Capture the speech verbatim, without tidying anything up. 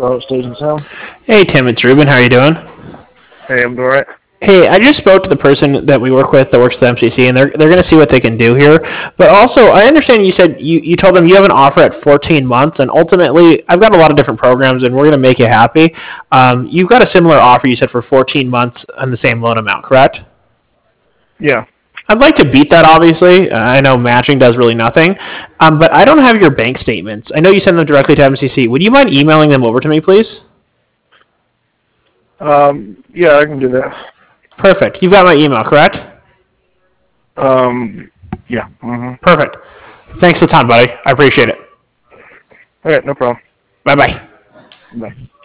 Hello, Station Sound. Hey Tim, it's Ruben. How are you doing? Hey, I'm doing alright. Hey, I just spoke to the person that we work with that works at the M C C, and they're they're going to see what they can do here. But also, I understand you said you, you told them you have an offer at fourteen months, and ultimately, I've got a lot of different programs, and we're going to make you happy. Um, you've got a similar offer, you said, for fourteen months on the same loan amount, correct? Yeah. I'd like to beat that, obviously. Uh, I know matching does really nothing, um, but I don't have your bank statements. I know you send them directly to M C C. Would you mind emailing them over to me, please? Um, yeah, I can do that. Perfect. You've got my email, correct? Um, yeah. Mm-hmm. Perfect. Thanks a ton, buddy. I appreciate it. Alright, no problem. Bye bye. Bye.